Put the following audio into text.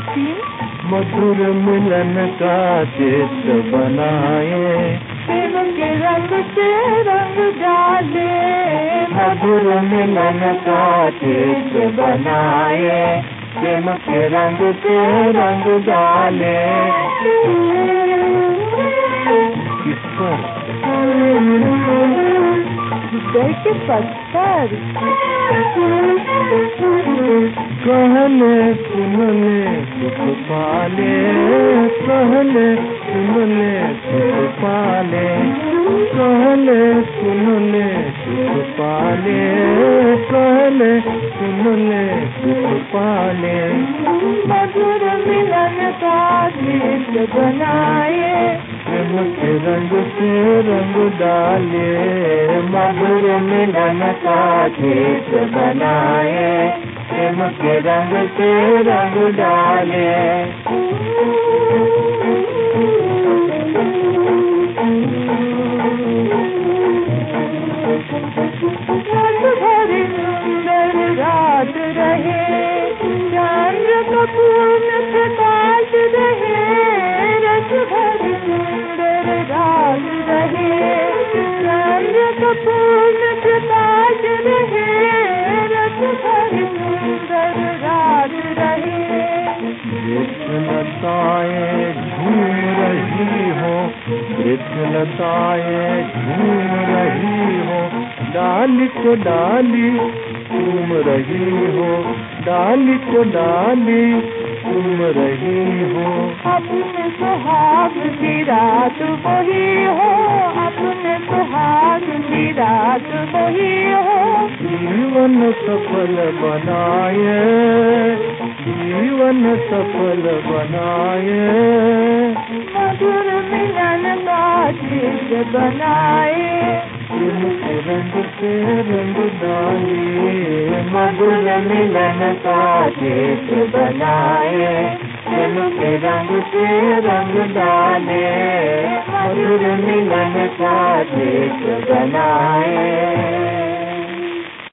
मधुर मिलन का चित्र बनाए, प्रेम के रंग से रंग डाले, मधुर मिलन का चित्र बनाए, प्रेम के रंग से रंग डाले। किस पर? हृदय के पत्थर। कहले सुनले सुख पाले, कहले सुनले सुख पाले, कहले सुनले सुख पाले, कहले सुनले सुख पाले। मधुर मिलन का चित्र बनाए, प्रेम के रंग से रंग डाले, मधुर मिलन का चित्र बनाए, प्रेम के रंग से रंग डाले। रात भरी सुंदर रात रहे, चंद्र का पूर्ण प्रकाश रहे, रस भरी सुंदर रात रहे, चंद्र का पूर्ण प्रकाश रहे, रस भरी सुंदर रात रहे। वृक्षलताएं झूम रही हो, वृक्षलताएं झूम रही हो, डाली को डाली झूम रही हो, डाली को डाली झूम रही हो। अपने सुहाग की रात वही हो, अपने सुहाग की रात वही हो। जीवन सफल बनाए, जीवन सफल बनाए, मधुर मिलन का चित्र बनाए, प्रेम के रंग से रंग डाले, मधुर मिलन का चित्र बनाए, प्रेम के रंग से रंग डाले, मधुर मिलन का चित्र बनाए।